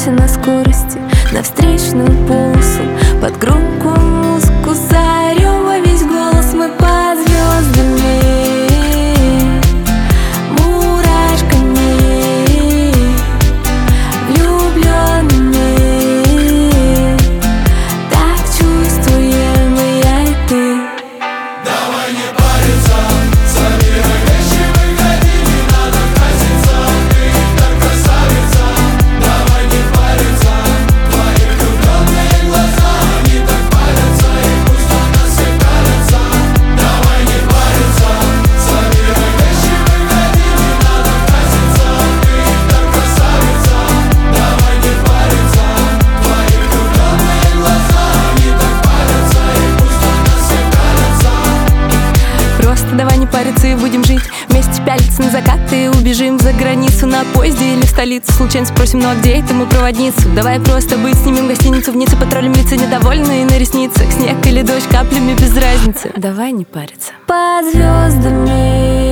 Мчимся на скорости, на встречную полосу, под громкую музыку заорем во весь голос. Мы под звездами, мурашками, влюбленными. Так чувствуем и я, и ты. Давай не париться, собирай вещи, выходи, не надо краситься. Ты так красавица, давай не париться. Твои влюбленные глаза, они так палятся, и пусть на нас все пялятся. Давай не париться, собирай вещи, выходи, не надо краситься. Ты так красавица, давай не париться. Твои влюбленные глаза, они так палятся, и пусть на нас все пялятся. Просто давай не париться и будем жить вместе, пялиться на закаты и убежим за границу на поезде или в столицу. Случайно спросим, ну а где это мы проводницу? Давай просто быть, снимем гостиницу в Ницце, потроллим лица недовольные на ресницах. Снег или дождь, каплями без разницы. Давай не париться. Под звездами